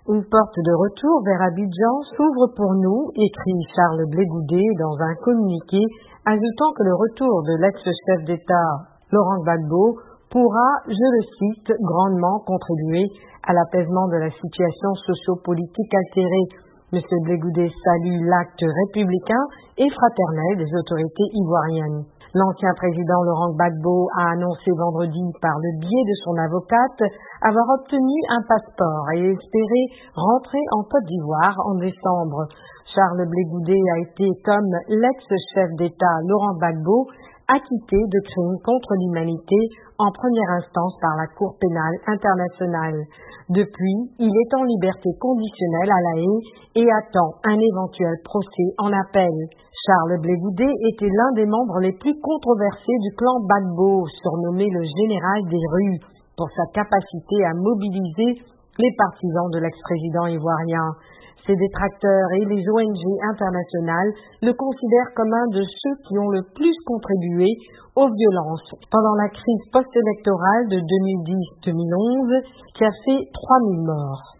Une porte de retour vers Abidjan s'ouvre pour nous, écrit Charles Blé Goudet dans un communiqué, ajoutant que le retour de l'ex-chef d'État Laurent Gbagbo pourra, je le cite, grandement contribuer à l'apaisement de la situation socio-politique altérée. M. Blé Goudet salue l'acte républicain et fraternel des autorités ivoiriennes. L'ancien président Laurent Gbagbo a annoncé vendredi par le biais de son avocate avoir obtenu un passeport et espérait rentrer en Côte d'Ivoire en décembre. Charles Blé Goudet a été, comme l'ex-chef d'État Laurent Gbagbo, acquitté de crimes contre l'humanité en première instance par la Cour pénale internationale. Depuis, il est en liberté conditionnelle à La Haye et attend un éventuel procès en appel. Charles Blé Goudet était l'un des membres les plus controversés du clan Gbagbo, surnommé le général des rues, pour sa capacité à mobiliser les partisans de l'ex-président ivoirien. Ses détracteurs et les ONG internationales le considèrent comme un de ceux qui ont le plus contribué aux violences pendant la crise post-électorale de 2010-2011 qui a fait 3000 morts.